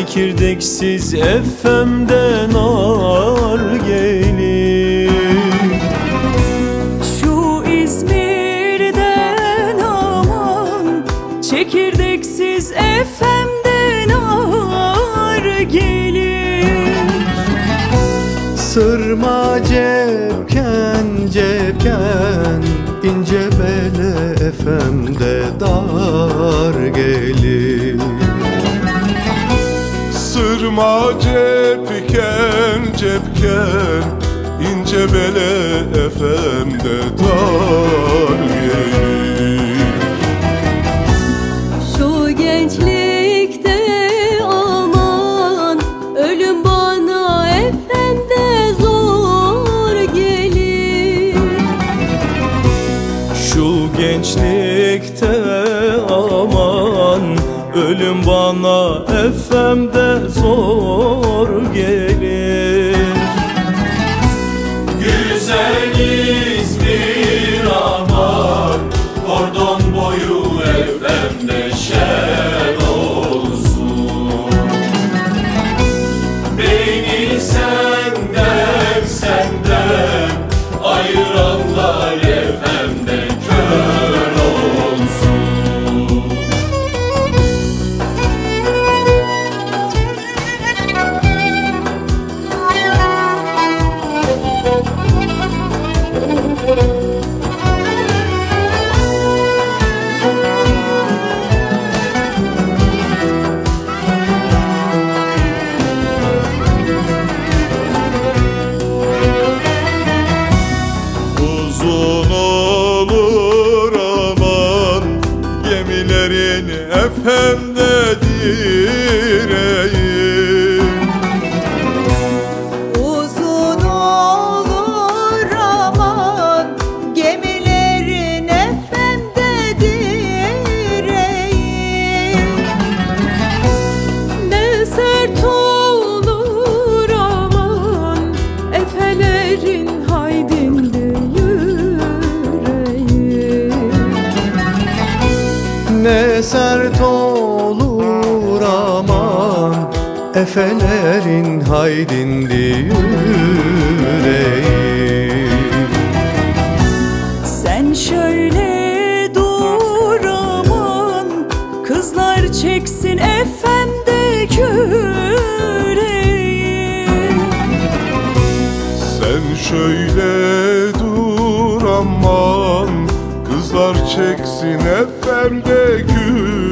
Çekirdeksiz efemden nar gelir. Şu İzmir'den aman, çekirdeksiz efemden nar gelir. Sırma cepken cepken, ince bele efemde dar gelir. Sırma cepken cepken, ince bele efemde dar gelir. Şu gençlikte aman, ölüm bana efemde zor gelir. Şu gençlikte aman, ölüm bana efemde zor gelir. Güzel İzmir aman, kordon boyu efemde şen olsun. Beni senden ayıranlar efemde kör olsun. Uzun olur aman, gemilerin efemde direği. Uzun olur aman, gemilerin efemde direği. Ne sert olur aman, efelerin haydinde yüreği. Ne sert olur aman, efelerin haydindi yüreği. Sen şöyle dur aman, kızlar çeksin efemde küreği. Sen şöyle dur aman, kızlar çeksin efemde gül.